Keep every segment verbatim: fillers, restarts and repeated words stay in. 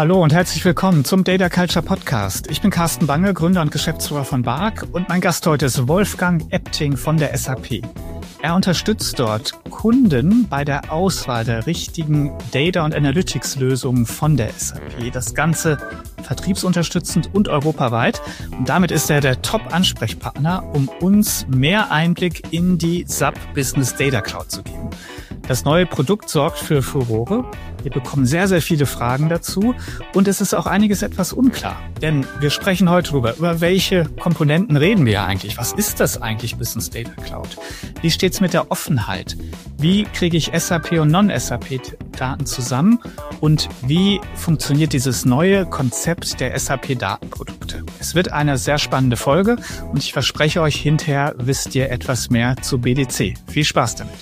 Hallo und herzlich willkommen zum Data Culture Podcast. Ich bin Carsten Bange, Gründer und Geschäftsführer von B A R C und mein Gast heute ist Wolfgang Epting von der S A P. Er unterstützt dort Kunden bei der Auswahl der richtigen Data- und Analytics-Lösungen von der S A P. Das Ganze vertriebsunterstützend und europaweit. Und damit ist er der Top-Ansprechpartner, um uns mehr Einblick in die S A P Business Data Cloud zu geben. Das neue Produkt sorgt für Furore. Wir bekommen sehr, sehr viele Fragen dazu und es ist auch einiges etwas unklar. Denn wir sprechen heute darüber, über welche Komponenten reden wir eigentlich? Was ist das eigentlich, Business Data Cloud? Wie steht's mit der Offenheit? Wie kriege ich S A P und Non-S A P-Daten zusammen? Und wie funktioniert dieses neue Konzept der S A P-Datenprodukte? Es wird eine sehr spannende Folge und ich verspreche euch, hinterher wisst ihr etwas mehr zu B D C. Viel Spaß damit.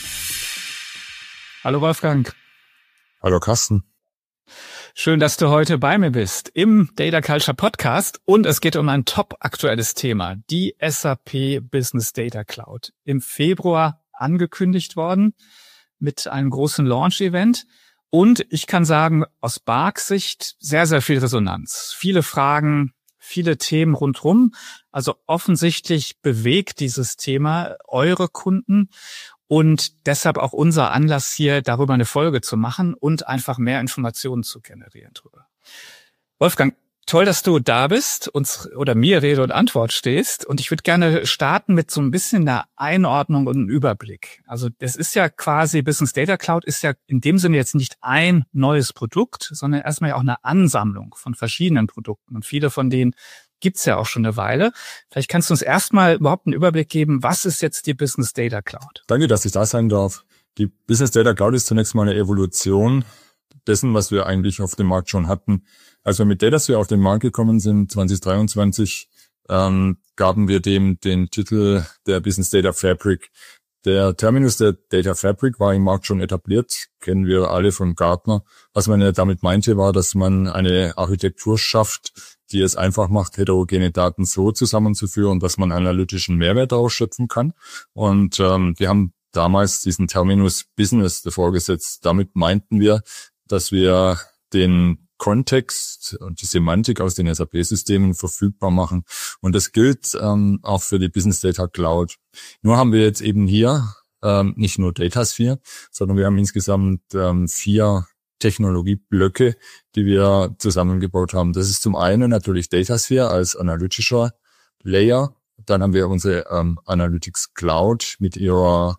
Hallo Wolfgang. Hallo Carsten. Schön, dass du heute bei mir bist im Data Culture Podcast und es geht um ein top aktuelles Thema, die S A P Business Data Cloud. Im Februar angekündigt worden mit einem großen Launch-Event und ich kann sagen, aus B A R C-Sicht sehr, sehr viel Resonanz. Viele Fragen, viele Themen rundherum. Also offensichtlich bewegt dieses Thema eure Kunden. Und deshalb auch unser Anlass hier, darüber eine Folge zu machen und einfach mehr Informationen zu generieren drüber. Wolfgang, toll, dass du da bist, uns oder mir Rede und Antwort stehst. Und ich würde gerne starten mit so ein bisschen einer Einordnung und einem Überblick. Also das ist ja quasi, Business Data Cloud ist ja in dem Sinne jetzt nicht ein neues Produkt, sondern erstmal ja auch eine Ansammlung von verschiedenen Produkten. Und viele von denen gibt's ja auch schon eine Weile. Vielleicht kannst du uns erstmal überhaupt einen Überblick geben, was ist jetzt die Business Data Cloud? Danke, dass ich da sein darf. Die Business Data Cloud ist zunächst mal eine Evolution dessen, was wir eigentlich auf dem Markt schon hatten. Als wir mit Datasphere auf den Markt gekommen sind, zwanzig dreiundzwanzig, ähm, gaben wir dem den Titel der Business Data Fabric. Der Terminus der Data Fabric war im Markt schon etabliert, kennen wir alle von Gartner. Was man ja damit meinte, war, dass man eine Architektur schafft, die es einfach macht, heterogene Daten so zusammenzuführen, dass man analytischen Mehrwert daraus schöpfen kann. Und ähm, wir haben damals diesen Terminus Business davor gesetzt. Damit meinten wir, dass wir den Kontext und die Semantik aus den S A P-Systemen verfügbar machen. Und das gilt ähm, auch für die Business Data Cloud. Nur haben wir jetzt eben hier ähm, nicht nur Datasphere, sondern wir haben insgesamt ähm, vier Technologieblöcke, die wir zusammengebaut haben. Das ist zum einen natürlich Datasphere als analytischer Layer. Dann haben wir unsere ähm, Analytics Cloud mit ihrer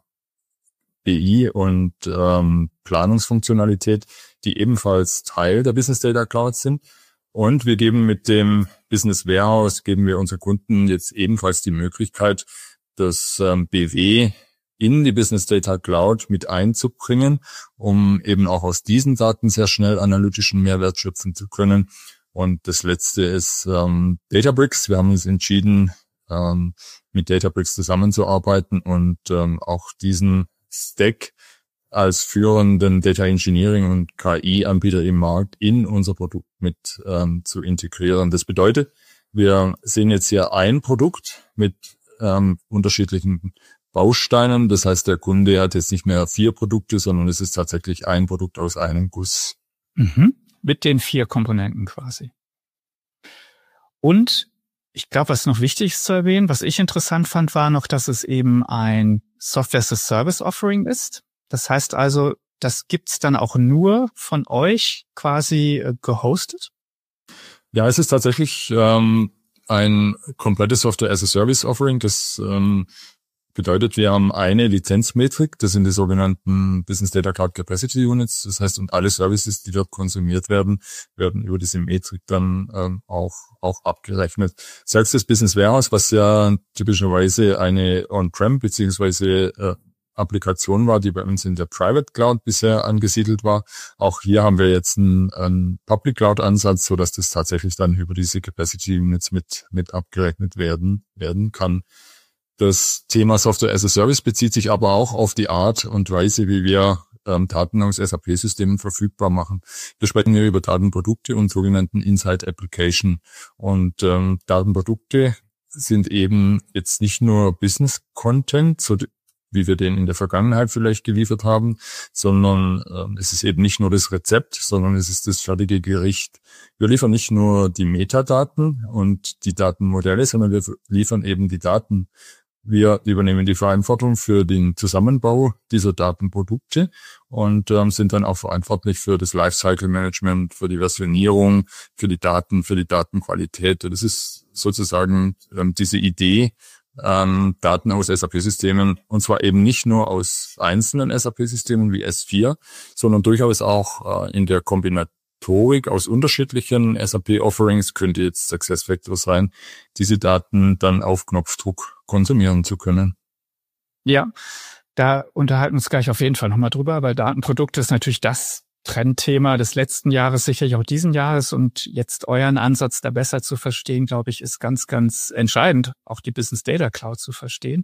B I und ähm, Planungsfunktionalität, die ebenfalls Teil der Business Data Cloud sind. Und wir geben mit dem Business Warehouse, geben wir unseren Kunden jetzt ebenfalls die Möglichkeit, das ähm, B W in die Business Data Cloud mit einzubringen, um eben auch aus diesen Daten sehr schnell analytischen Mehrwert schöpfen zu können. Und das letzte ist ähm, Databricks. Wir haben uns entschieden, ähm, mit Databricks zusammenzuarbeiten und ähm, auch diesen Stack als führenden Data Engineering und K I-Anbieter im Markt in unser Produkt mit ähm, zu integrieren. Das bedeutet, wir sehen jetzt hier ein Produkt mit ähm, unterschiedlichen Bausteinen. Das heißt, der Kunde hat jetzt nicht mehr vier Produkte, sondern es ist tatsächlich ein Produkt aus einem Guss. Mhm. Mit den vier Komponenten quasi. Und ich glaube, was noch wichtig ist zu erwähnen, was ich interessant fand, war noch, dass es eben ein Software-as-a-Service-Offering ist. Das heißt also, das gibt's dann auch nur von euch quasi äh, gehostet? Ja, es ist tatsächlich ähm, ein komplettes Software-as-a-Service-Offering. Das ähm, bedeutet, wir haben eine Lizenzmetrik, das sind die sogenannten Business Data Cloud Capacity Units. Das heißt, und alle Services, die dort konsumiert werden, werden über diese Metrik dann ähm, auch auch abgerechnet. Selbst das Business Warehouse, was ja typischerweise eine On-Prem beziehungsweise äh, Applikation war, die bei uns in der Private Cloud bisher angesiedelt war. Auch hier haben wir jetzt einen, einen Public Cloud Ansatz, so dass das tatsächlich dann über diese Capacity Units mit mit abgerechnet werden werden kann. Das Thema Software as a Service bezieht sich aber auch auf die Art und Weise, wie wir ähm, Daten aus S A P-Systemen verfügbar machen. Wir sprechen hier über Datenprodukte und sogenannten Inside Application. Und ähm, Datenprodukte sind eben jetzt nicht nur Business Content, so wie wir den in der Vergangenheit vielleicht geliefert haben, sondern ähm, es ist eben nicht nur das Rezept, sondern es ist das fertige Gericht. Wir liefern nicht nur die Metadaten und die Datenmodelle, sondern wir liefern eben die Daten. Wir übernehmen die Verantwortung für den Zusammenbau dieser Datenprodukte und ähm, sind dann auch verantwortlich für das Lifecycle Management, für die Versionierung, für die Daten, für die Datenqualität. Das ist sozusagen ähm, diese Idee, ähm, Daten aus S A P-Systemen, und zwar eben nicht nur aus einzelnen S A P-Systemen wie S vier, sondern durchaus auch äh, in der Kombinatorik aus unterschiedlichen S A P-Offerings, könnte jetzt SuccessFactors sein, diese Daten dann auf Knopfdruck konsumieren zu können. Ja, da unterhalten wir uns gleich auf jeden Fall nochmal drüber, weil Datenprodukte ist natürlich das Trendthema des letzten Jahres, sicherlich auch diesen Jahres, und jetzt euren Ansatz da besser zu verstehen, glaube ich, ist ganz, ganz entscheidend, auch die Business Data Cloud zu verstehen.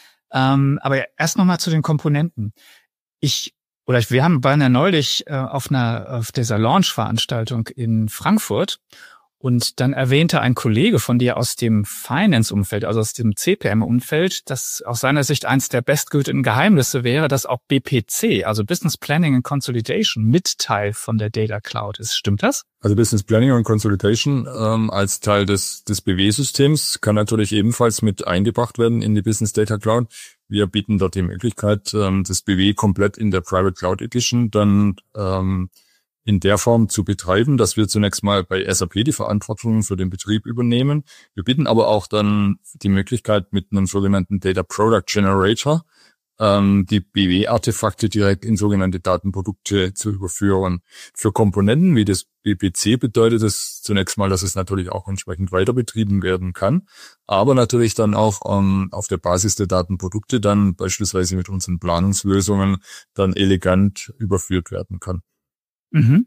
Ähm, aber erst nochmal zu den Komponenten. Ich oder wir haben waren ja neulich äh, auf einer auf dieser Launch-Veranstaltung in Frankfurt. Und dann erwähnte ein Kollege von dir aus dem Finance-Umfeld, also aus dem C P M-Umfeld, dass aus seiner Sicht eins der bestgültigen Geheimnisse wäre, dass auch B P C, also Business Planning and Consolidation, mit Teil von der Data Cloud ist. Stimmt das? Also Business Planning und Consolidation ähm, als Teil des, des B W-Systems kann natürlich ebenfalls mit eingebracht werden in die Business Data Cloud. Wir bieten dort die Möglichkeit, ähm, das B W komplett in der Private Cloud Edition dann ähm, in der Form zu betreiben, dass wir zunächst mal bei S A P die Verantwortung für den Betrieb übernehmen. Wir bieten aber auch dann die Möglichkeit, mit einem sogenannten Data Product Generator ähm, die B W-Artefakte direkt in sogenannte Datenprodukte zu überführen. Für Komponenten wie das B P C bedeutet es zunächst mal, dass es natürlich auch entsprechend weiter betrieben werden kann, aber natürlich dann auch ähm, auf der Basis der Datenprodukte dann beispielsweise mit unseren Planungslösungen dann elegant überführt werden kann. Mhm.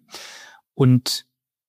Und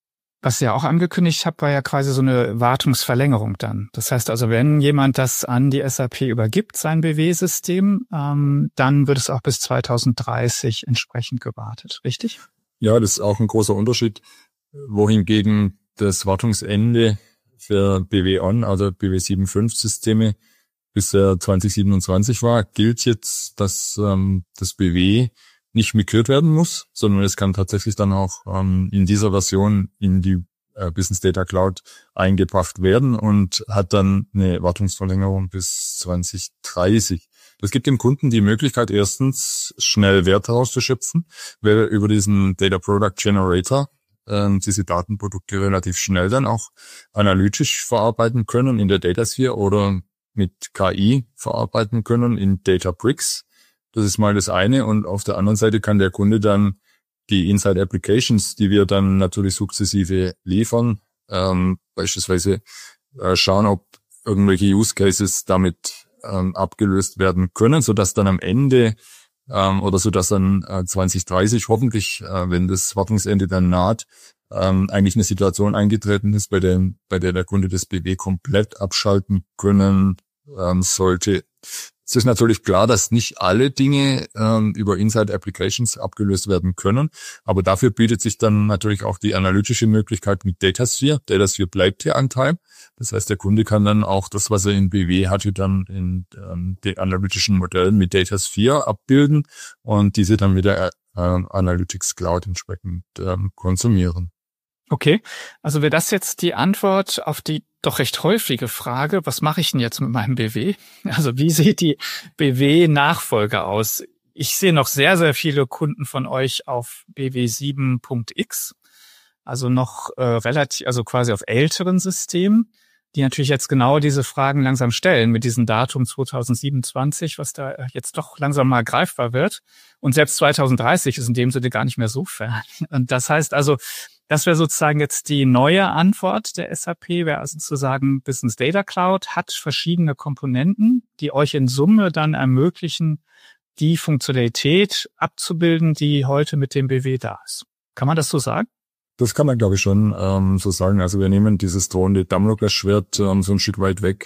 was ihr auch angekündigt habt, war ja quasi so eine Wartungsverlängerung dann. Das heißt also, wenn jemand das an die S A P übergibt, sein B W-System, ähm, dann wird es auch bis zwanzig dreißig entsprechend gewartet, richtig? Ja, das ist auch ein großer Unterschied, wohingegen das Wartungsende für B W-On, also B W sieben Punkt fünf Systeme bisher zwanzig siebenundzwanzig war, gilt jetzt, dass ähm, das B W nicht migriert werden muss, sondern es kann tatsächlich dann auch ähm, in dieser Version in die äh, Business Data Cloud eingebracht werden und hat dann eine Wartungsverlängerung bis zwanzig dreißig. Das gibt dem Kunden die Möglichkeit, erstens schnell Wert herauszuschöpfen, weil wir über diesen Data Product Generator äh, diese Datenprodukte relativ schnell dann auch analytisch verarbeiten können in der Datasphere oder mit K I verarbeiten können in Databricks. Das ist mal das eine. Und auf der anderen Seite kann der Kunde dann die Inside Applications, die wir dann natürlich sukzessive liefern, ähm, beispielsweise äh, schauen, ob irgendwelche Use Cases damit ähm, abgelöst werden können, sodass dann am Ende ähm, oder sodass dann äh, zwanzig dreißig hoffentlich, äh, wenn das Wartungsende dann naht, ähm, eigentlich eine Situation eingetreten ist, bei der, bei der der Kunde das B W komplett abschalten können ähm, sollte. Es ist natürlich klar, dass nicht alle Dinge ähm, über Inside Applications abgelöst werden können, aber dafür bietet sich dann natürlich auch die analytische Möglichkeit mit Datasphere. Datasphere bleibt hier Anteil. Das heißt, der Kunde kann dann auch das, was er in B W hatte, dann in ähm, den analytischen Modellen mit Datasphere abbilden und diese dann mit der äh, Analytics Cloud entsprechend ähm, konsumieren. Okay, also wäre das jetzt die Antwort auf die doch recht häufige Frage, was mache ich denn jetzt mit meinem B W? Also wie sieht die B W-Nachfolge aus? Ich sehe noch sehr, sehr viele Kunden von euch auf B W sieben Punkt X, also noch äh, relativ, also quasi auf älteren Systemen, die natürlich jetzt genau diese Fragen langsam stellen mit diesem Datum zwanzig siebenundzwanzig, was da jetzt doch langsam mal greifbar wird. Und selbst zwanzig dreißig ist in dem Sinne gar nicht mehr so fern. Und das heißt also, das wäre sozusagen jetzt die neue Antwort der S A P, wäre also zu sagen, Business Data Cloud hat verschiedene Komponenten, die euch in Summe dann ermöglichen, die Funktionalität abzubilden, die heute mit dem B W da ist. Kann man das so sagen? Das kann man, glaube ich, schon ähm, so sagen. Also wir nehmen dieses drohende Damoklesschwert ähm, so ein Stück weit weg,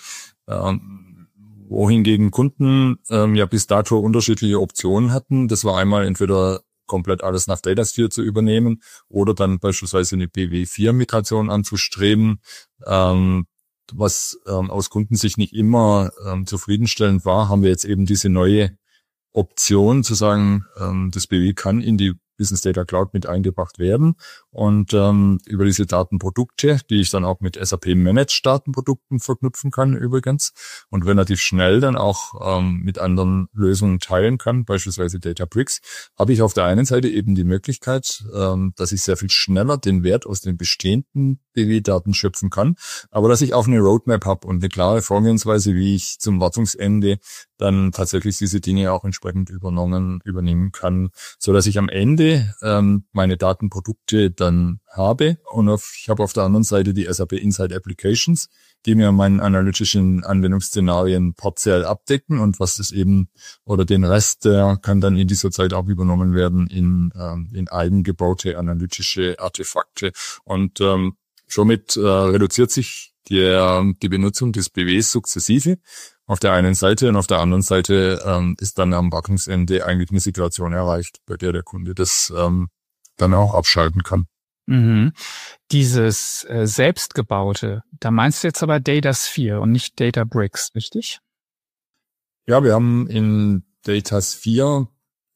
ähm, wohingegen Kunden ähm, ja bis dato unterschiedliche Optionen hatten. Das war einmal entweder komplett alles nach Datasphere zu übernehmen oder dann beispielsweise eine B W vier Migration anzustreben, ähm, was ähm, aus Kundensicht nicht immer ähm, zufriedenstellend war, haben wir jetzt eben diese neue Option zu sagen, ähm, das B W kann in die Business Data Cloud mit eingebracht werden und ähm, über diese Datenprodukte, die ich dann auch mit S A P Managed Datenprodukten verknüpfen kann übrigens und relativ schnell dann auch ähm, mit anderen Lösungen teilen kann, beispielsweise Databricks, habe ich auf der einen Seite eben die Möglichkeit, ähm, dass ich sehr viel schneller den Wert aus den bestehenden B W-Daten schöpfen kann, aber dass ich auch eine Roadmap habe und eine klare Vorgehensweise, wie ich zum Wartungsende dann tatsächlich diese Dinge auch entsprechend übernommen, übernehmen kann, so dass ich am Ende ähm, meine Datenprodukte dann habe und auf, ich habe auf der anderen Seite die S A P Insight Applications, die mir meine analytischen Anwendungsszenarien partiell abdecken und was das eben oder den Rest, der kann dann in dieser Zeit auch übernommen werden in ähm, in eigengebaute analytische Artefakte und ähm, somit äh, reduziert sich die, die Benutzung des B Ws sukzessive auf der einen Seite und auf der anderen Seite ähm, ist dann am Wartungsende eigentlich eine Situation erreicht, bei der der Kunde das ähm, dann auch abschalten kann. Mhm. Dieses äh, selbstgebaute, da meinst du jetzt aber Datasphere und nicht Databricks, richtig? Ja, wir haben in Datasphere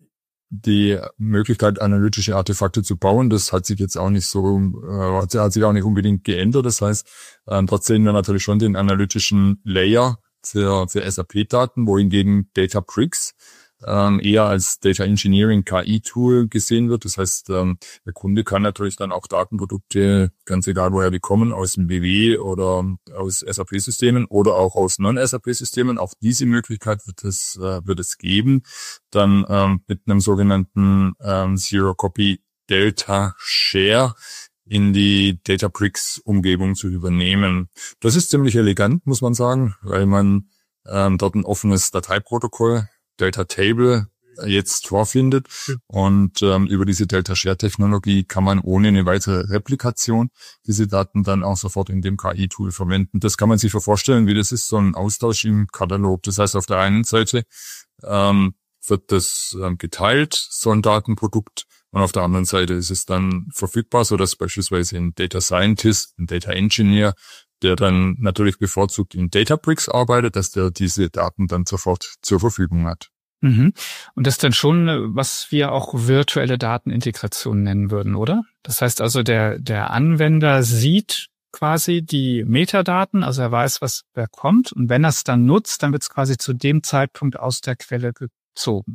die Möglichkeit, analytische Artefakte zu bauen. Das hat sich jetzt auch nicht so, äh, hat sich auch nicht unbedingt geändert. Das heißt, äh, trotzdem sehen wir natürlich schon den analytischen Layer für, für S A P-Daten, wohingegen Databricks ähm, eher als Data Engineering K I-Tool gesehen wird. Das heißt, ähm, der Kunde kann natürlich dann auch Datenprodukte, ganz egal woher die kommen, aus dem B W oder aus S A P-Systemen oder auch aus Non-S A P-Systemen. Auch diese Möglichkeit wird es, äh, wird es geben, dann ähm, mit einem sogenannten ähm, Zero-Copy Delta Share in die Databricks-Umgebung zu übernehmen. Das ist ziemlich elegant, muss man sagen, weil man ähm, dort ein offenes Dateiprotokoll, Delta Table, jetzt vorfindet. Und ähm, über diese Delta-Share-Technologie kann man ohne eine weitere Replikation diese Daten dann auch sofort in dem K I-Tool verwenden. Das kann man sich vorstellen, wie das ist, so ein Austausch im Katalog. Das heißt, auf der einen Seite ähm, wird das ähm, geteilt, so ein Datenprodukt, und auf der anderen Seite ist es dann verfügbar, so dass beispielsweise ein Data Scientist, ein Data Engineer, der dann natürlich bevorzugt in Databricks arbeitet, dass der diese Daten dann sofort zur Verfügung hat. Mhm. Und das ist dann schon, was wir auch virtuelle Datenintegration nennen würden, oder? Das heißt also, der der Anwender sieht quasi die Metadaten, also er weiß, was wer kommt, und wenn er es dann nutzt, dann wird es quasi zu dem Zeitpunkt aus der Quelle gezogen.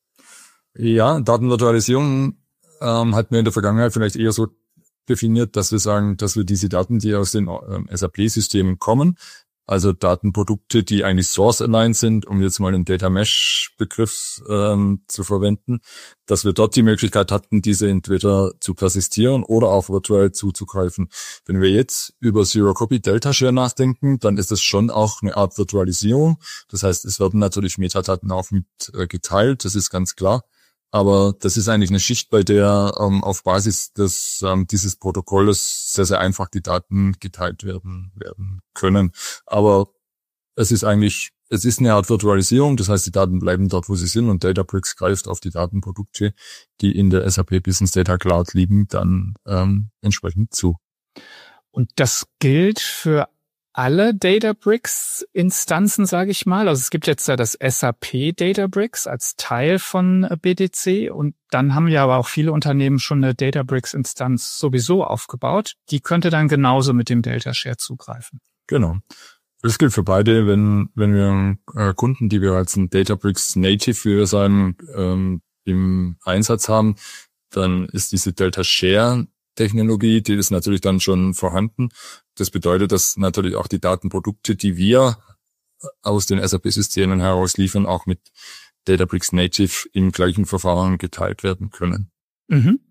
Ja, Datenvirtualisierung ähm, hat mir in der Vergangenheit vielleicht eher so definiert, dass wir sagen, dass wir diese Daten, die aus den ähm, S A P-Systemen kommen, also Datenprodukte, die eigentlich source-aligned sind, um jetzt mal einen Data-Mesh-Begriff ähm, zu verwenden, dass wir dort die Möglichkeit hatten, diese entweder zu persistieren oder auch virtuell zuzugreifen. Wenn wir jetzt über Zero-Copy-Delta-Share nachdenken, dann ist das schon auch eine Art Virtualisierung. Das heißt, es werden natürlich Metadaten auch mit äh, geteilt, das ist ganz klar. Aber das ist eigentlich eine Schicht, bei der ähm, auf Basis des ähm, dieses Protokolles sehr, sehr einfach die Daten geteilt werden werden können. Aber es ist eigentlich, es ist eine Art Virtualisierung, das heißt, die Daten bleiben dort, wo sie sind, und Databricks greift auf die Datenprodukte, die in der S A P Business Data Cloud liegen, dann ähm, entsprechend zu. Und das gilt für alle Databricks-Instanzen, sage ich mal. Also es gibt jetzt ja das S A P Databricks als Teil von B D C, und dann haben ja aber auch viele Unternehmen schon eine Databricks-Instanz sowieso aufgebaut. Die könnte dann genauso mit dem Delta Share zugreifen. Genau. Das gilt für beide, wenn wenn wir äh, Kunden, die wir als ein Databricks Native, wie wir sagen, ähm, im Einsatz haben, dann ist diese Delta Share Technologie, die ist natürlich dann schon vorhanden. Das bedeutet, dass natürlich auch die Datenprodukte, die wir aus den S A P-Systemen heraus liefern, auch mit Databricks Native im gleichen Verfahren geteilt werden können. Mhm.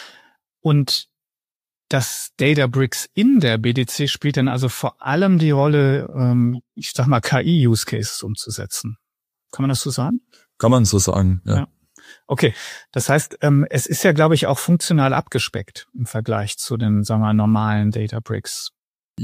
Und das Databricks in der B D C spielt dann also vor allem die Rolle, ähm, ich sag mal, K I-Use-Cases umzusetzen. Kann man das so sagen? Kann man so sagen, ja. ja. Okay, das heißt, ähm, es ist ja, glaube ich, auch funktional abgespeckt im Vergleich zu den, sagen wir, normalen Databricks.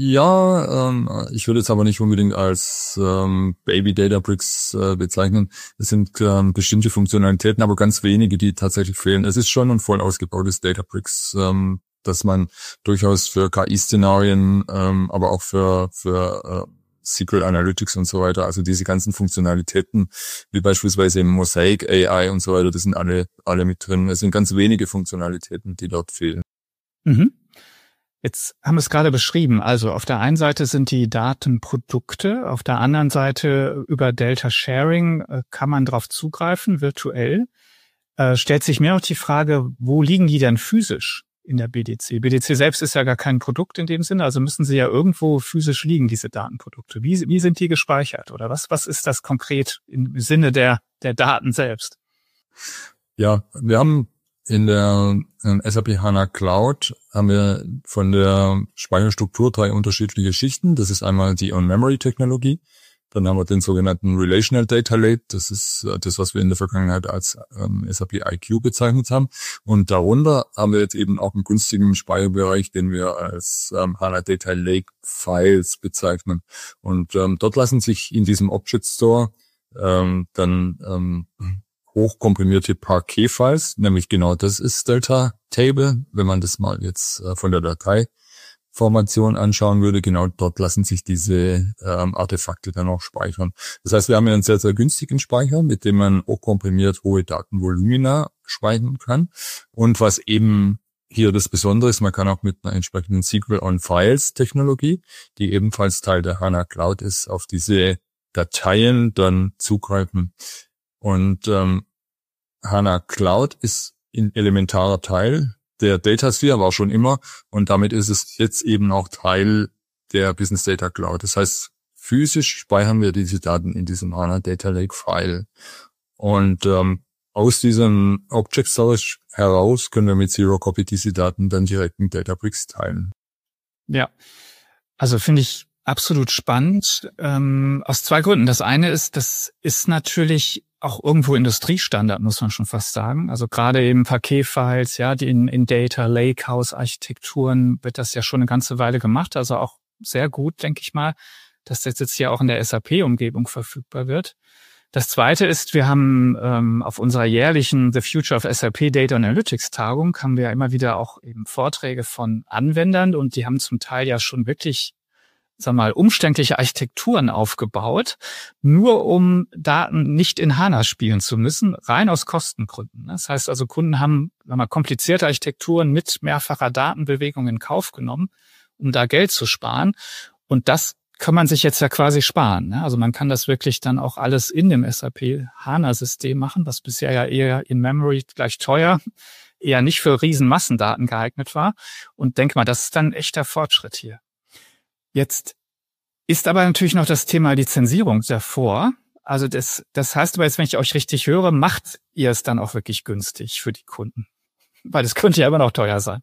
Ja, ähm, ich würde es aber nicht unbedingt als ähm, Baby Databricks äh, bezeichnen. Es sind ähm, bestimmte Funktionalitäten, aber ganz wenige, die tatsächlich fehlen. Es ist schon ein voll ausgebautes Databricks, ähm, dass man durchaus für K I-Szenarien, ähm, aber auch für für äh, S Q L Analytics und so weiter. Also diese ganzen Funktionalitäten, wie beispielsweise Mosaic A I und so weiter, das sind alle alle mit drin. Es sind ganz wenige Funktionalitäten, die dort fehlen. Mhm. Jetzt haben wir es gerade beschrieben. Also auf der einen Seite sind die Datenprodukte, auf der anderen Seite über Delta Sharing äh, kann man drauf zugreifen, virtuell. Äh, stellt sich mir noch die Frage, wo liegen die denn physisch in der B D C? B D C selbst ist ja gar kein Produkt in dem Sinne, also müssen sie ja irgendwo physisch liegen, diese Datenprodukte. Wie, wie sind die gespeichert oder was, was ist das konkret im Sinne der, der Daten selbst? Ja, wir haben in der S A P HANA Cloud haben wir von der Speicherstruktur drei unterschiedliche Schichten. Das ist einmal die On-Memory-Technologie. Dann haben wir den sogenannten Relational Data Lake. Das ist das, was wir in der Vergangenheit als ähm, S A P I Q bezeichnet haben. Und darunter haben wir jetzt eben auch einen günstigen Speicherbereich, den wir als ähm, HANA Data Lake Files bezeichnen. Und ähm, dort lassen sich in diesem Object Store ähm, dann ähm, hochkomprimierte Parquet-Files, nämlich genau das ist Delta Table. Wenn man das mal jetzt äh, von der Dateiformation anschauen würde, genau dort lassen sich diese ähm, Artefakte dann auch speichern. Das heißt, wir haben hier einen sehr, sehr günstigen Speicher, mit dem man hochkomprimiert hohe Datenvolumina speichern kann. Und was eben hier das Besondere ist, man kann auch mit einer entsprechenden S Q L on Files Technologie, die ebenfalls Teil der HANA Cloud ist, auf diese Dateien dann zugreifen. Und ähm, HANA Cloud ist ein elementarer Teil der Datasphere, war schon immer, und damit ist es jetzt eben auch Teil der Business Data Cloud. Das heißt, physisch speichern wir diese Daten in diesem HANA Data Lake File. Und ähm, aus diesem Object Storage heraus können wir mit Zero Copy diese Daten dann direkt in Databricks teilen. Ja, also finde ich absolut spannend, ähm, aus zwei Gründen. Das eine ist, das ist natürlich auch irgendwo Industriestandard, muss man schon fast sagen. Also gerade eben Parquet-Files, ja, die in, in Data Lakehouse-Architekturen wird das ja schon eine ganze Weile gemacht. Also auch sehr gut, denke ich mal, dass das jetzt hier auch in der S A P-Umgebung verfügbar wird. Das zweite ist, wir haben ähm, auf unserer jährlichen The Future of S A P Data Analytics Tagung haben wir ja immer wieder auch eben Vorträge von Anwendern und die haben zum Teil ja schon wirklich, sag mal, umständliche Architekturen aufgebaut, nur um Daten nicht in HANA spielen zu müssen, rein aus Kostengründen. Das heißt also, Kunden haben, sag mal, komplizierte Architekturen mit mehrfacher Datenbewegung in Kauf genommen, um da Geld zu sparen. Und das kann man sich jetzt ja quasi sparen. Also man kann das wirklich dann auch alles in dem S A P HANA-System machen, was bisher ja eher in Memory gleich teuer, eher nicht für Riesenmassendaten geeignet war. Und denk mal, das ist dann ein echter Fortschritt hier. Jetzt ist aber natürlich noch das Thema Lizenzierung davor. Also das, das heißt aber jetzt, wenn ich euch richtig höre, macht ihr es dann auch wirklich günstig für die Kunden? Weil das könnte ja immer noch teuer sein.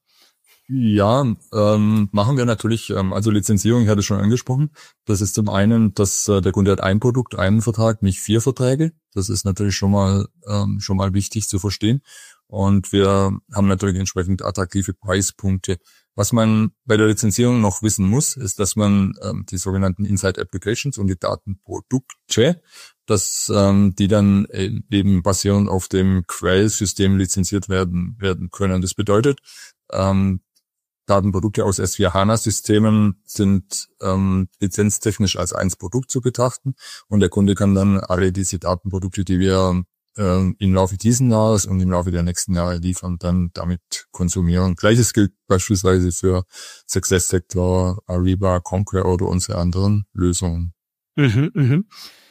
Ja, ähm, machen wir natürlich. Ähm, also Lizenzierung, ich hatte es schon angesprochen. Das ist zum einen, dass äh, der Kunde hat ein Produkt, einen Vertrag, nicht vier Verträge. Das ist natürlich schon mal ähm, schon mal wichtig zu verstehen. Und wir haben natürlich entsprechend attraktive Preispunkte. Was man bei der Lizenzierung noch wissen muss, ist, dass man ähm, die sogenannten Inside Applications und die Datenprodukte, dass ähm, die dann eben basierend auf dem Quellsystem lizenziert werden werden können. Das bedeutet, ähm, Datenprodukte aus S vier HANA-Systemen sind ähm, lizenztechnisch als eins Produkt zu betrachten und der Kunde kann dann alle diese Datenprodukte, die wir äh, im Laufe dieses Jahres und im Laufe der nächsten Jahre liefern, dann damit konsumieren. Gleiches gilt beispielsweise für SuccessFactors, Ariba, Concur oder unsere anderen Lösungen. Mhm, mhm.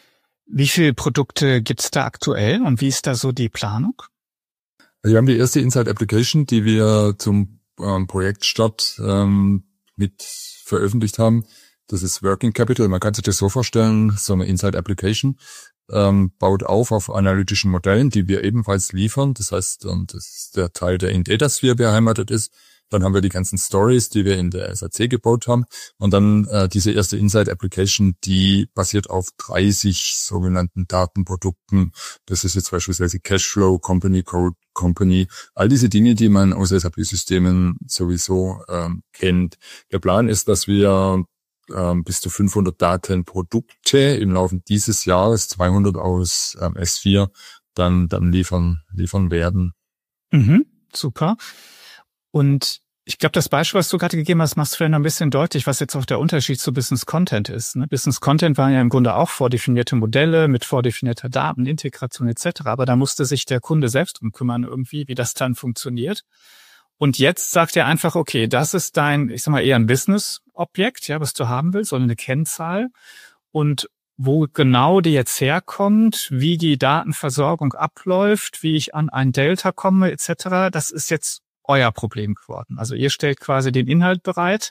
Wie viele Produkte gibt's da aktuell und wie ist da so die Planung? Also wir haben die erste Inside Application, die wir zum ähm, Projektstart ähm, mit veröffentlicht haben. Das ist Working Capital. Man kann sich das so vorstellen, so eine Inside Application ähm, baut auf auf analytischen Modellen, die wir ebenfalls liefern. Das heißt, ähm, das ist der Teil, der in Datasphere beheimatet ist. Dann haben wir die ganzen Stories, die wir in der S A C gebaut haben. Und dann äh, diese erste Inside Application, die basiert auf dreißig sogenannten Datenprodukten. Das ist jetzt beispielsweise Cashflow, Company Code, Company, all diese Dinge, die man aus S A P-Systemen sowieso ähm, kennt. Der Plan ist, dass wir ähm, bis zu fünfhundert Datenprodukte im Laufe dieses Jahres, zweihundert aus ähm, S vier, dann dann liefern liefern werden. Mhm, super. Und Ich glaube, das Beispiel, was du gerade gegeben hast, machst vielleicht noch ein bisschen deutlich, was jetzt auch der Unterschied zu Business Content ist. Ne? Business Content waren ja im Grunde auch vordefinierte Modelle mit vordefinierter Datenintegration et cetera. Aber da musste sich der Kunde selbst drum kümmern irgendwie, wie das dann funktioniert. Und jetzt sagt er einfach, okay, das ist dein, ich sag mal, eher ein Business-Objekt, ja, was du haben willst, sondern eine Kennzahl. Und wo genau die jetzt herkommt, wie die Datenversorgung abläuft, wie ich an ein Delta komme et cetera, das ist jetzt euer Problem geworden. Also ihr stellt quasi den Inhalt bereit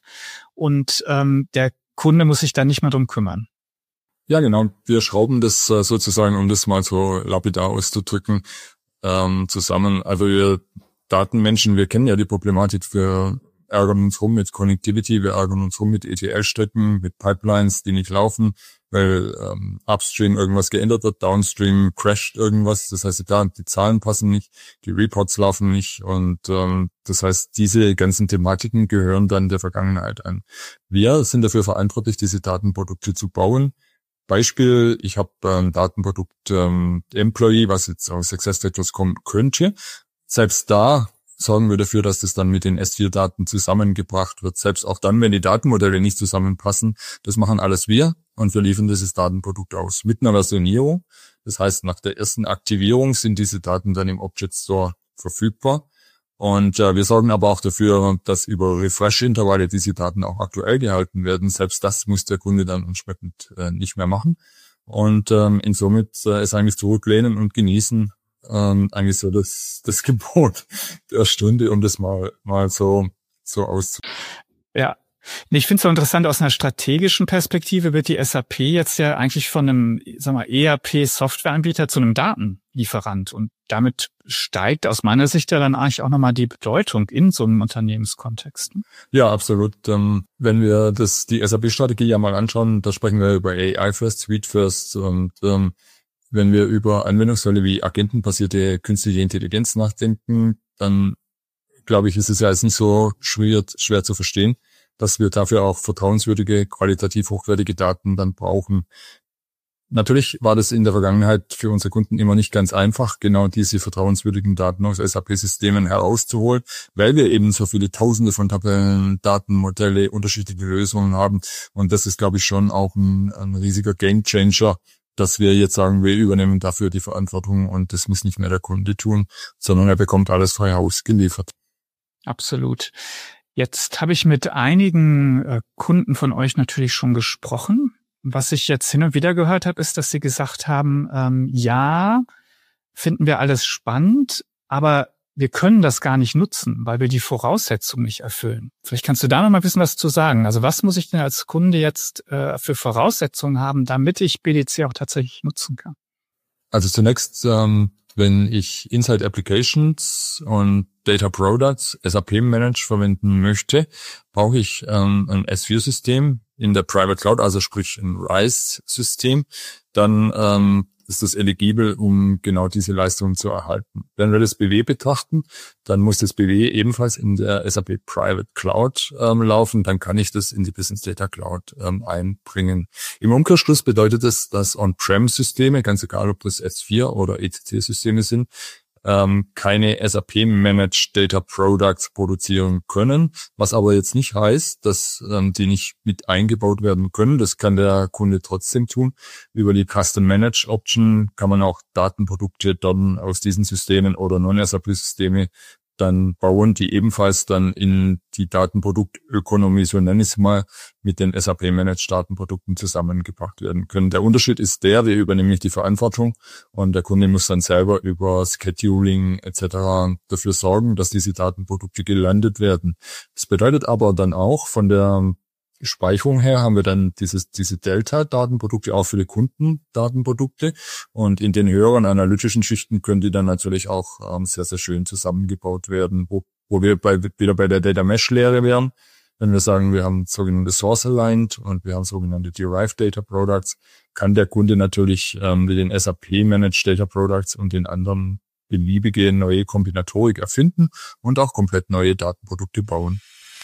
und ähm, der Kunde muss sich da nicht mehr drum kümmern. Ja, genau. Wir schrauben das äh, sozusagen, um das mal so lapidar auszudrücken, ähm, zusammen. Also wir Datenmenschen, wir kennen ja die Problematik, wir ärgern uns rum mit Connectivity, wir ärgern uns rum mit E T L-Strecken, mit Pipelines, die nicht laufen, weil ähm, upstream irgendwas geändert wird, downstream crasht irgendwas. Das heißt, da die Zahlen passen nicht, die Reports laufen nicht und ähm, das heißt, diese ganzen Thematiken gehören dann der Vergangenheit an. Wir sind dafür verantwortlich, diese Datenprodukte zu bauen. Beispiel, ich habe ein ähm, Datenprodukt ähm, Employee, was jetzt aus SuccessFactors kommen könnte. Selbst da sorgen wir dafür, dass das dann mit den S vier Daten zusammengebracht wird. Selbst auch dann, wenn die Datenmodelle nicht zusammenpassen, das machen alles wir und wir liefern dieses Datenprodukt aus mit einer Versionierung. Das heißt, nach der ersten Aktivierung sind diese Daten dann im Object Store verfügbar. Und äh, wir sorgen aber auch dafür, dass über Refresh-Intervalle diese Daten auch aktuell gehalten werden. Selbst das muss der Kunde dann entsprechend äh, nicht mehr machen. Und ähm, insomit äh, ist eigentlich zurücklehnen und genießen ähm, eigentlich so das das Gebot der Stunde, um das mal mal so so auszudrücken. Ja. Ich finde es so interessant, aus einer strategischen Perspektive wird die S A P jetzt ja eigentlich von einem, sag mal, E R P-Softwareanbieter zu einem Datenlieferant und damit steigt aus meiner Sicht ja dann eigentlich auch nochmal die Bedeutung in so einem Unternehmenskontext. Ja, absolut. Ähm, wenn wir das die S A P-Strategie ja mal anschauen, da sprechen wir über A I First, Suite First und ähm, wenn wir über Anwendungsfälle wie agentenbasierte künstliche Intelligenz nachdenken, dann glaube ich, ist es ja jetzt nicht so schwer, schwer zu verstehen, dass wir dafür auch vertrauenswürdige, qualitativ hochwertige Daten dann brauchen. Natürlich war das in der Vergangenheit für unsere Kunden immer nicht ganz einfach, genau diese vertrauenswürdigen Daten aus S A P-Systemen herauszuholen, weil wir eben so viele Tausende von Tabellen, Datenmodelle, unterschiedliche Lösungen haben. Und das ist, glaube ich, schon auch ein, ein riesiger Gamechanger, dass wir jetzt sagen, wir übernehmen dafür die Verantwortung und das muss nicht mehr der Kunde tun, sondern er bekommt alles frei Haus geliefert. Absolut. Jetzt habe ich mit einigen äh, Kunden von euch natürlich schon gesprochen. Was ich jetzt hin und wieder gehört habe, ist, dass sie gesagt haben, ähm, ja, finden wir alles spannend, aber wir können das gar nicht nutzen, weil wir die Voraussetzungen nicht erfüllen. Vielleicht kannst du da noch mal ein bisschen was zu sagen. Also was muss ich denn als Kunde jetzt äh, für Voraussetzungen haben, damit ich B D C auch tatsächlich nutzen kann? Also zunächst, ähm, wenn ich Inside Applications und Data Products S A P Manage verwenden möchte, brauche ich ähm, ein S vier System in der Private Cloud, also sprich ein RISE-System. Dann ähm, ist das eligibel, um genau diese Leistung zu erhalten. Wenn wir das B W betrachten, dann muss das B W ebenfalls in der S A P Private Cloud ähm, laufen. Dann kann ich das in die Business Data Cloud ähm, einbringen. Im Umkehrschluss bedeutet es, dass On-Prem-Systeme, ganz egal ob das S vier oder E C C-Systeme sind, ähm, keine S A P-Managed Data Products produzieren können, was aber jetzt nicht heißt, dass ähm, die nicht mit eingebaut werden können. Das kann der Kunde trotzdem tun. Über die Custom Manage Option kann man auch Datenprodukte dann aus diesen Systemen oder Non-S A P-Systeme dann bauen, die ebenfalls dann in die Datenproduktökonomie, so nenne ich es mal, mit den S A P-Managed-Datenprodukten zusammengebracht werden können. Der Unterschied ist der, wir übernehmen nicht die Verantwortung und der Kunde muss dann selber über Scheduling et cetera dafür sorgen, dass diese Datenprodukte gelandet werden. Das bedeutet aber dann auch von der Speicherung her haben wir dann dieses, diese Delta-Datenprodukte auch für die Kundendatenprodukte und in den höheren analytischen Schichten können die dann natürlich auch ähm, sehr, sehr schön zusammengebaut werden, wo, wo wir bei, wieder bei der Data Mesh-Lehre wären. Wenn wir sagen, wir haben sogenannte Source Aligned und wir haben sogenannte Derived Data Products, kann der Kunde natürlich ähm, mit den S A P Managed Data Products und den anderen beliebige neue Kombinatorik erfinden und auch komplett neue Datenprodukte bauen.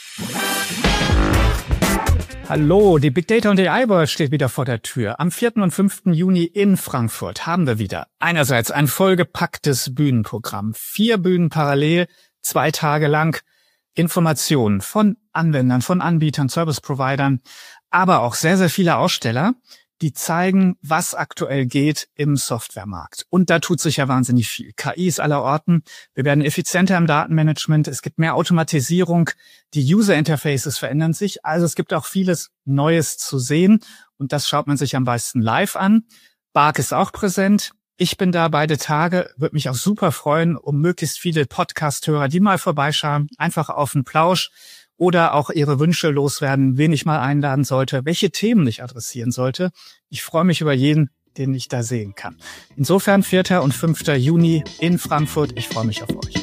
Hallo, die Big Data und A I World steht wieder vor der Tür. Am vierten und fünften Juni in Frankfurt haben wir wieder einerseits ein vollgepacktes Bühnenprogramm. Vier Bühnen parallel, zwei Tage lang. Informationen von Anwendern, von Anbietern, Service-Providern, aber auch sehr, sehr viele Aussteller, die zeigen, was aktuell geht im Softwaremarkt. Und da tut sich ja wahnsinnig viel. K I ist aller Orten. Wir werden effizienter im Datenmanagement. Es gibt mehr Automatisierung. Die User-Interfaces verändern sich. Also es gibt auch vieles Neues zu sehen. Und das schaut man sich am meisten live an. B A R C ist auch präsent. Ich bin da beide Tage. Würde mich auch super freuen, um möglichst viele Podcast-Hörer, die mal vorbeischauen, einfach auf den Plausch oder auch ihre Wünsche loswerden, wen ich mal einladen sollte, welche Themen ich adressieren sollte. Ich freue mich über jeden, den ich da sehen kann. Insofern vierter und fünfter Juni in Frankfurt. Ich freue mich auf euch.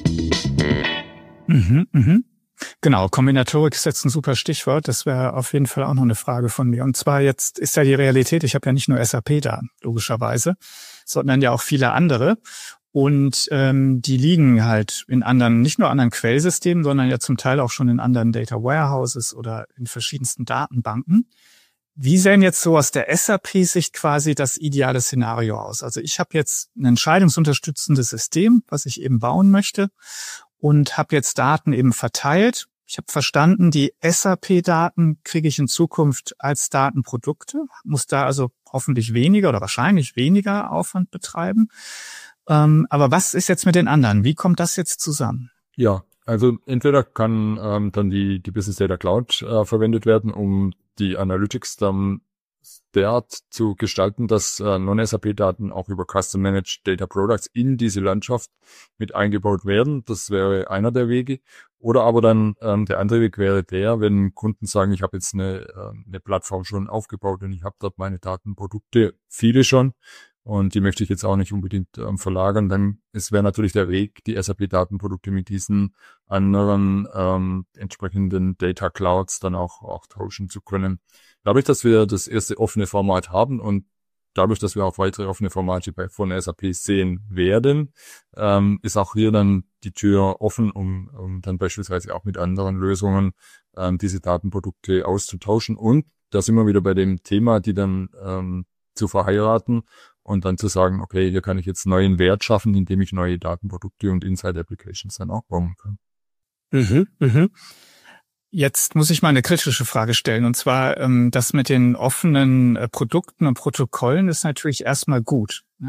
Mhm, mhm. Genau, Kombinatorik ist jetzt ein super Stichwort. Das wäre auf jeden Fall auch noch eine Frage von mir. Und zwar jetzt ist ja die Realität, ich habe ja nicht nur S A P da, logischerweise, sondern ja auch viele andere. Und ähm, die liegen halt in anderen, nicht nur anderen Quellsystemen, sondern ja zum Teil auch schon in anderen Data Warehouses oder in verschiedensten Datenbanken. Wie sähe jetzt so aus der S A P-Sicht quasi das ideale Szenario aus? Also ich habe jetzt ein entscheidungsunterstützendes System, was ich eben bauen möchte und habe jetzt Daten eben verteilt. Ich habe verstanden, die S A P-Daten kriege ich in Zukunft als Datenprodukte, muss da also hoffentlich weniger oder wahrscheinlich weniger Aufwand betreiben. Ähm, aber was ist jetzt mit den anderen? Wie kommt das jetzt zusammen? Ja, also entweder kann ähm, dann die die Business Data Cloud äh, verwendet werden, um die Analytics dann derart zu gestalten, dass äh, Non-S A P-Daten auch über Custom Managed Data Products in diese Landschaft mit eingebaut werden. Das wäre einer der Wege. Oder aber dann ähm, der andere Weg wäre der, wenn Kunden sagen, ich habe jetzt eine, äh, eine Plattform schon aufgebaut und ich habe dort meine Datenprodukte, viele schon, und die möchte ich jetzt auch nicht unbedingt ähm, verlagern, dann es wäre natürlich der Weg, die S A P-Datenprodukte mit diesen anderen ähm, entsprechenden Data Clouds dann auch, auch tauschen zu können. Dadurch, dass wir das erste offene Format haben und dadurch, dass wir auch weitere offene Formate bei, von S A P sehen werden, ähm, ist auch hier dann die Tür offen, um, um dann beispielsweise auch mit anderen Lösungen ähm, diese Datenprodukte auszutauschen. Und da sind wir wieder bei dem Thema, die dann ähm, zu verheiraten und dann zu sagen, okay, hier kann ich jetzt neuen Wert schaffen, indem ich neue Datenprodukte und Inside Applications dann auch bauen kann. Mhm, mhm. Jetzt muss ich mal eine kritische Frage stellen, und zwar ähm, das mit den offenen äh, Produkten und Protokollen ist natürlich erstmal gut, ne?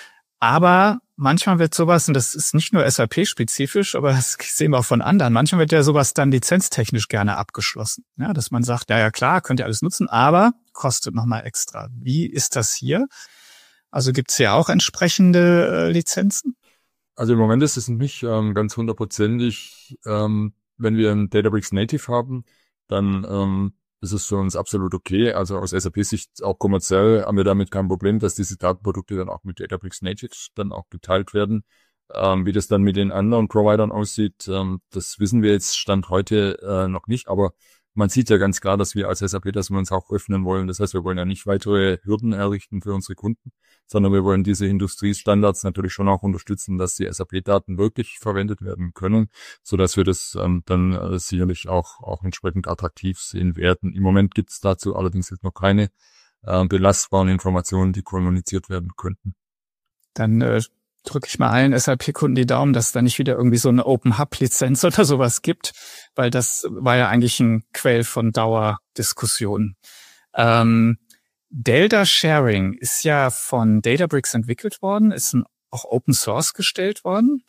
Aber manchmal wird sowas, und das ist nicht nur S A P-spezifisch, aber das sehen wir auch von anderen, manchmal wird ja sowas dann lizenztechnisch gerne abgeschlossen, ja, dass man sagt, ja, ja klar, könnt ihr alles nutzen, aber kostet nochmal extra. Wie ist das hier? Also gibt's hier auch entsprechende äh, Lizenzen? Also im Moment ist es nicht ähm, ganz hundertprozentig. Ähm, wenn wir ein Databricks Native haben, dann ähm, ist es für uns absolut okay. Also aus S A P-Sicht auch kommerziell haben wir damit kein Problem, dass diese Datenprodukte dann auch mit Databricks Native dann auch geteilt werden. Ähm, wie das dann mit den anderen Providern aussieht, ähm, das wissen wir jetzt Stand heute äh, noch nicht. Aber man sieht ja ganz klar, dass wir als S A P, dass wir uns auch öffnen wollen. Das heißt, wir wollen ja nicht weitere Hürden errichten für unsere Kunden, sondern wir wollen diese Industriestandards natürlich schon auch unterstützen, dass die S A P-Daten wirklich verwendet werden können, so dass wir das ähm, dann äh, sicherlich auch auch entsprechend attraktiv sehen werden. Im Moment gibt es dazu allerdings jetzt noch keine äh, belastbaren Informationen, die kommuniziert werden könnten. Dann äh, drücke ich mal allen S A P-Kunden die Daumen, dass es da nicht wieder irgendwie so eine Open-Hub-Lizenz oder sowas gibt, weil das war ja eigentlich ein Quell von Dauerdiskussionen. Ähm, Delta Sharing ist ja von Databricks entwickelt worden, ist ein, auch Open Source gestellt worden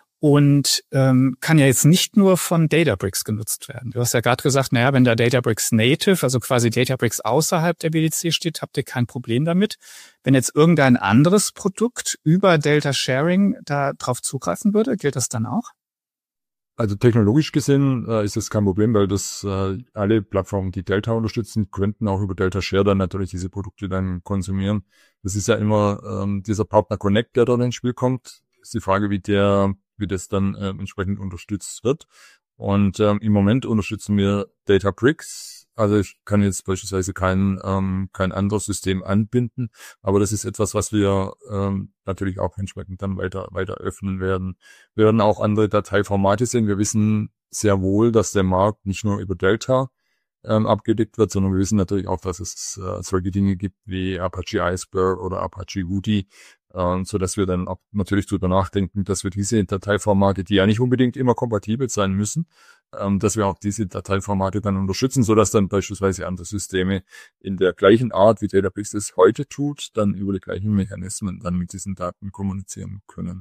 und ähm, kann ja jetzt nicht nur von Databricks genutzt werden. Du hast ja gerade gesagt, naja, wenn da Databricks Native, also quasi Databricks außerhalb der B D C steht, habt ihr kein Problem damit. Wenn jetzt irgendein anderes Produkt über Delta Sharing da drauf zugreifen würde, gilt das dann auch? Also technologisch gesehen äh, ist das kein Problem, weil das äh, alle Plattformen, die Delta unterstützen, könnten auch über Delta Share dann natürlich diese Produkte dann konsumieren. Das ist ja immer ähm, dieser Partner Connect, der dort ins Spiel kommt. Ist die Frage, wie der, wie das dann äh, entsprechend unterstützt wird. Und ähm, im Moment unterstützen wir Databricks. Also ich kann jetzt beispielsweise kein ähm, kein anderes System anbinden, aber das ist etwas, was wir ähm, natürlich auch entsprechend dann weiter weiter öffnen werden. Wir werden auch andere Dateiformate sehen. Wir wissen sehr wohl, dass der Markt nicht nur über Delta ähm, abgedeckt wird, sondern wir wissen natürlich auch, dass es äh, solche Dinge gibt wie Apache Iceberg oder Apache Woody, äh, so dass wir dann auch natürlich darüber nachdenken, dass wir diese Dateiformate, die ja nicht unbedingt immer kompatibel sein müssen, ähm, dass wir auch diese Dateiformate dann unterstützen, sodass dann beispielsweise andere Systeme in der gleichen Art, wie Databricks es heute tut, dann über die gleichen Mechanismen dann mit diesen Daten kommunizieren können.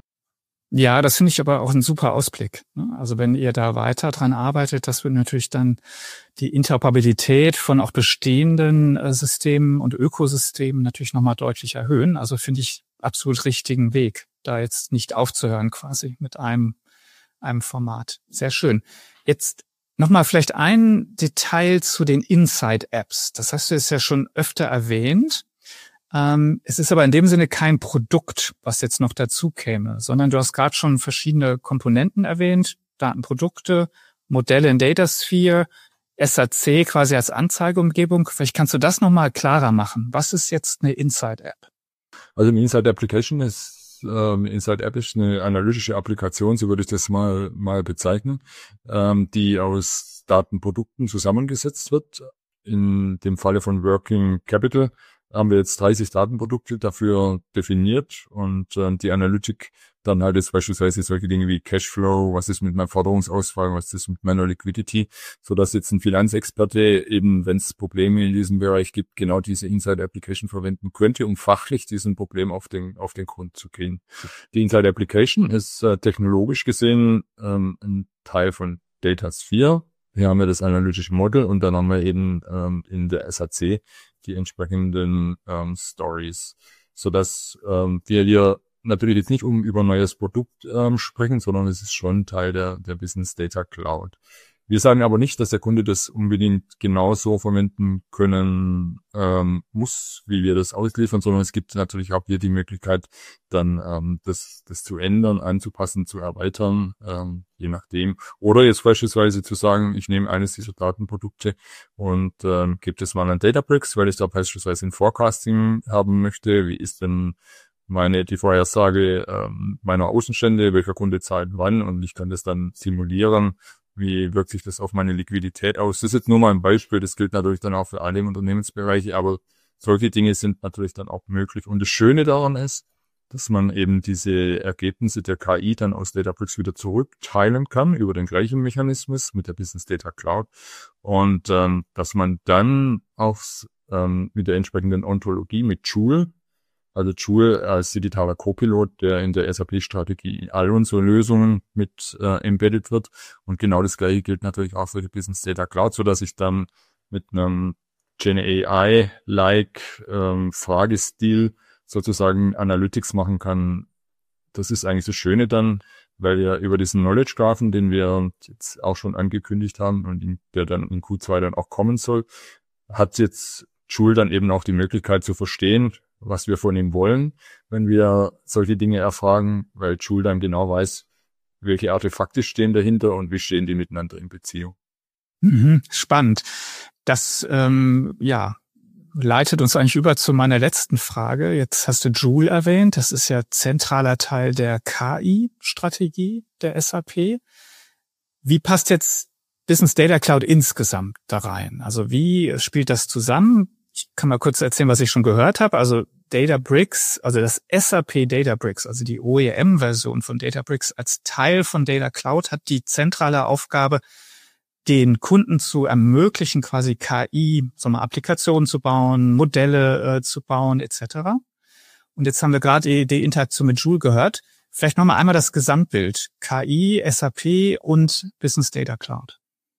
Ja, das finde ich aber auch ein super Ausblick. Also wenn ihr da weiter dran arbeitet, das wird natürlich dann die Interoperabilität von auch bestehenden Systemen und Ökosystemen natürlich nochmal deutlich erhöhen. Also finde ich absolut richtigen Weg, da jetzt nicht aufzuhören quasi mit einem, einem Format. Sehr schön. Jetzt nochmal vielleicht ein Detail zu den Inside-Apps. Das hast du jetzt ja schon öfter erwähnt. Ähm, es ist aber in dem Sinne kein Produkt, was jetzt noch dazu käme, sondern du hast gerade schon verschiedene Komponenten erwähnt, Datenprodukte, Modelle in Datasphere, S A C quasi als Anzeigeumgebung. Vielleicht kannst du das nochmal klarer machen. Was ist jetzt eine Inside-App? Also eine Inside-Application ist, ähm, Inside-App ist eine analytische Applikation, so würde ich das mal, mal bezeichnen, ähm, die aus Datenprodukten zusammengesetzt wird. In dem Falle von Working Capital haben wir jetzt dreißig Datenprodukte dafür definiert und äh, die Analytik dann halt jetzt beispielsweise solche Dinge wie Cashflow, was ist mit meinem Forderungsausfall, was ist mit meiner Liquidity, so dass jetzt ein Finanzexperte eben, wenn es Probleme in diesem Bereich gibt, genau diese Inside Application verwenden könnte, um fachlich diesem Problem auf den auf den Grund zu gehen. Die Inside Application ist äh, technologisch gesehen ähm, ein Teil von Datasphere. Hier haben wir das analytische Model und dann haben wir eben ähm, in der S A C die entsprechenden ähm, Stories, so dass ähm, wir hier natürlich jetzt nicht um über ein neues Produkt ähm, sprechen, sondern es ist schon Teil der der Business Data Cloud. Wir sagen aber nicht, dass der Kunde das unbedingt genauso verwenden können ähm, muss, wie wir das ausliefern, sondern es gibt natürlich auch hier die Möglichkeit, dann ähm, das das zu ändern, anzupassen, zu erweitern, ähm, je nachdem. Oder jetzt beispielsweise zu sagen, ich nehme eines dieser Datenprodukte und ähm, gebe das mal an Databricks, weil ich da beispielsweise ein Forecasting haben möchte. Wie ist denn meine die Vorhersage ähm, meiner Außenstände, welcher Kunde zahlt wann, und ich kann das dann simulieren. Wie wirkt sich das auf meine Liquidität aus? Das ist jetzt nur mal ein Beispiel, das gilt natürlich dann auch für alle Unternehmensbereiche, aber solche Dinge sind natürlich dann auch möglich. Und das Schöne daran ist, dass man eben diese Ergebnisse der K I dann aus Databricks wieder zurückteilen kann über den gleichen Mechanismus mit der Business Data Cloud und ähm, dass man dann auch ähm, mit der entsprechenden Ontologie mit Joule, also Joule als digitaler Copilot, der in der S A P-Strategie in all unsere Lösungen mit äh, embedded wird. Und genau das Gleiche gilt natürlich auch für die Business Data Cloud, so dass ich dann mit einem Gen A I-like ähm, Fragestil sozusagen Analytics machen kann. Das ist eigentlich das Schöne dann, weil wir über diesen Knowledge Graphen, den wir jetzt auch schon angekündigt haben und in, der dann in Q zwei dann auch kommen soll, hat jetzt Joule dann eben auch die Möglichkeit zu verstehen, was wir von ihm wollen, wenn wir solche Dinge erfragen, weil Joule dann genau weiß, welche Artefakte stehen dahinter und wie stehen die miteinander in Beziehung. Mhm, spannend. Das ähm, ja leitet uns eigentlich über zu meiner letzten Frage. Jetzt hast du Joule erwähnt. Das ist ja zentraler Teil der K I-Strategie der S A P. Wie passt jetzt Business Data Cloud insgesamt da rein? Also wie spielt das zusammen? Ich kann mal kurz erzählen, was ich schon gehört habe. Also Databricks, also das S A P Databricks, also die O E M-Version von Databricks als Teil von Data Cloud hat die zentrale Aufgabe, den Kunden zu ermöglichen, quasi K I, sagen wir, Applikationen zu bauen, Modelle äh, zu bauen, et cetera. Und jetzt haben wir gerade die, die Interaktion mit Joule gehört. Vielleicht nochmal einmal das Gesamtbild. K I, S A P und Business Data Cloud.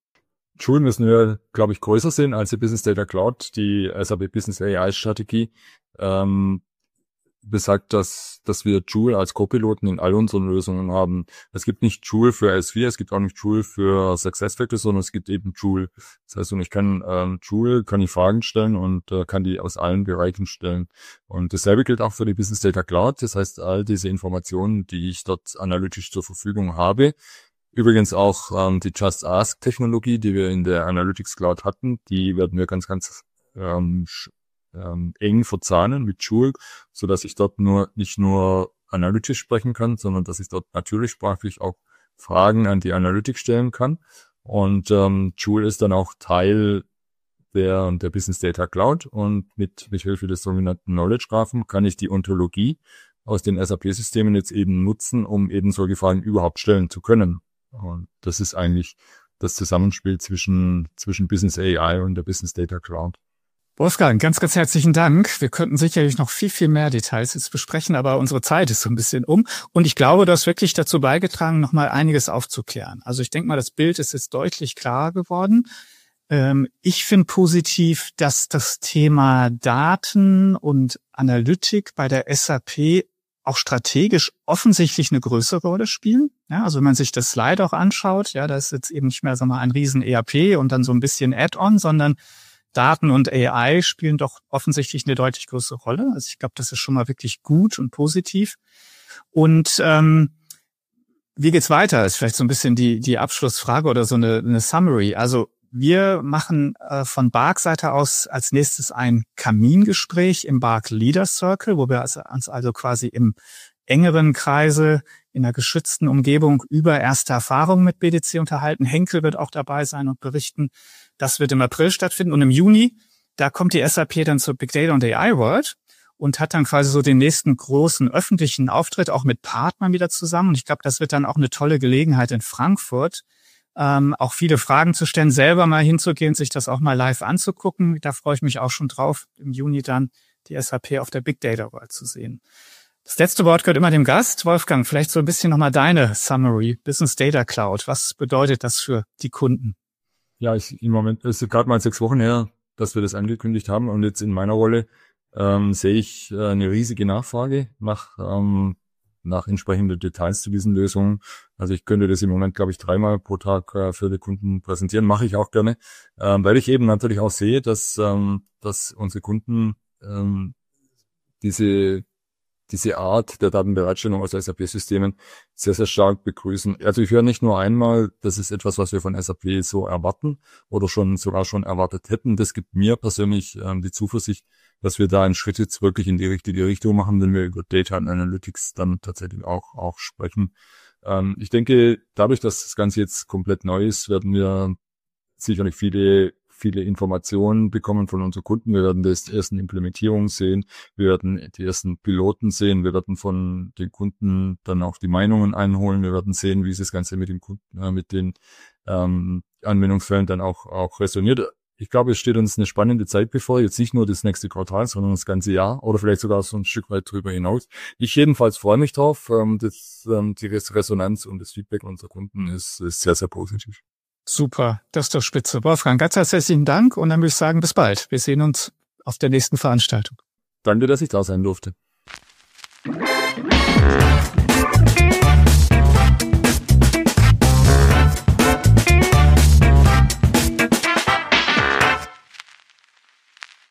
Joule müssen wir, glaube ich, größer sehen als die Business Data Cloud. Die S A P Business A I-Strategie ähm, besagt, dass dass wir Joule als Copiloten in all unseren Lösungen haben. Es gibt nicht Joule für S vier, es gibt auch nicht Joule für SuccessFactors, sondern es gibt eben Joule. Das heißt, und ich kann ähm, Joule, kann ich Fragen stellen und äh, kann die aus allen Bereichen stellen. Und dasselbe gilt auch für die Business Data Cloud. Das heißt, all diese Informationen, die ich dort analytisch zur Verfügung habe, übrigens auch ähm, die Just Ask Technologie, die wir in der Analytics Cloud hatten, die werden wir ganz, ganz ähm, ähm, eng verzahnen mit Joule, so dass ich dort nur nicht nur analytisch sprechen kann, sondern dass ich dort natürlich sprachlich auch Fragen an die Analytics stellen kann. Und ähm, Joule ist dann auch Teil der der Business Data Cloud und mit mit Hilfe des sogenannten Knowledge Graphen kann ich die Ontologie aus den S A P-Systemen jetzt eben nutzen, um eben solche Fragen überhaupt stellen zu können. Und das ist eigentlich das Zusammenspiel zwischen, zwischen Business A I und der Business Data Cloud. Wolfgang, ganz, ganz herzlichen Dank. Wir könnten sicherlich noch viel, viel mehr Details jetzt besprechen, aber unsere Zeit ist so ein bisschen um. Und ich glaube, du hast wirklich dazu beigetragen, noch mal einiges aufzuklären. Also ich denke mal, das Bild ist jetzt deutlich klarer geworden. Ähm, ich finde positiv, dass das Thema Daten und Analytik bei der S A P auch strategisch offensichtlich eine größere Rolle spielen. Ja, also wenn man sich das Slide auch anschaut, ja, da ist jetzt eben nicht mehr so mal ein riesen E R P und dann so ein bisschen Add-on, sondern Daten und A I spielen doch offensichtlich eine deutlich größere Rolle. Also ich glaube, das ist schon mal wirklich gut und positiv. Und ähm, wie geht's weiter? Ist vielleicht so ein bisschen die die Abschlussfrage oder so eine, eine Summary. Also wir machen äh, von B A R C-Seite aus als nächstes ein Kamingespräch im B A R C Leader Circle, wo wir also, uns also quasi im engeren Kreise in einer geschützten Umgebung über erste Erfahrungen mit B D C unterhalten. Henkel wird auch dabei sein und berichten. Das wird im April stattfinden. Und im Juni, da kommt die S A P dann zur Big Data und A I World und hat dann quasi so den nächsten großen öffentlichen Auftritt, auch mit Partnern wieder zusammen. Und ich glaube, das wird dann auch eine tolle Gelegenheit in Frankfurt, ähm, auch viele Fragen zu stellen, selber mal hinzugehen, sich das auch mal live anzugucken. Da freue ich mich auch schon drauf, im Juni dann die S A P auf der Big Data World zu sehen. Das letzte Wort gehört immer dem Gast. Wolfgang, vielleicht so ein bisschen nochmal deine Summary, Business Data Cloud. Was bedeutet das für die Kunden? Ja, ich, im Moment, es ist gerade mal sechs Wochen her, dass wir das angekündigt haben. Und jetzt in meiner Rolle ähm, sehe ich äh, eine riesige Nachfrage nach, ähm, nach entsprechenden Details zu diesen Lösungen. Also ich könnte das im Moment, glaube ich, dreimal pro Tag äh, für die Kunden präsentieren. Mache ich auch gerne, ähm, weil ich eben natürlich auch sehe, dass, ähm, dass unsere Kunden ähm, diese diese Art der Datenbereitstellung aus S A P-Systemen sehr, sehr stark begrüßen. Also ich höre nicht nur einmal, das ist etwas, was wir von S A P so erwarten oder schon sogar schon erwartet hätten. Das gibt mir persönlich ähm, die Zuversicht, dass wir da einen Schritt jetzt wirklich in die richtige Richtung machen, wenn wir über Data and Analytics dann tatsächlich auch auch sprechen. Ähm, ich denke, dadurch, dass das Ganze jetzt komplett neu ist, werden wir sicherlich viele viele Informationen bekommen von unseren Kunden. Wir werden die ersten Implementierungen sehen. Wir werden die ersten Piloten sehen. Wir werden von den Kunden dann auch die Meinungen einholen. Wir werden sehen, wie das Ganze mit dem Kunden, äh, mit den ähm, Anwendungsfällen dann auch, auch resoniert. Ich glaube, es steht uns eine spannende Zeit bevor. Jetzt nicht nur das nächste Quartal, sondern das ganze Jahr oder vielleicht sogar so ein Stück weit drüber hinaus. Ich jedenfalls freue mich drauf. Ähm, das, ähm, die Resonanz und das Feedback unserer Kunden ist, ist sehr, sehr positiv. Super, das ist doch spitze. Wolfgang, ganz herzlichen Dank und dann würde ich sagen, bis bald. Wir sehen uns auf der nächsten Veranstaltung. Danke, dass ich da sein durfte.